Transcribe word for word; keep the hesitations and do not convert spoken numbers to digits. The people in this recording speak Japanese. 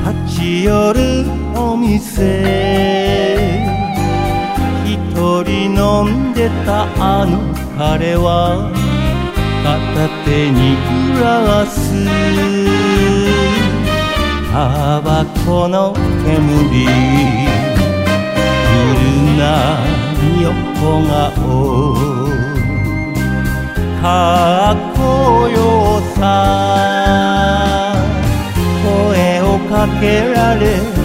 立ち寄るお店、一人飲んでたあの彼は片手にグラス、タバコの煙、来るな横顔、かっこよさ、声をかけられ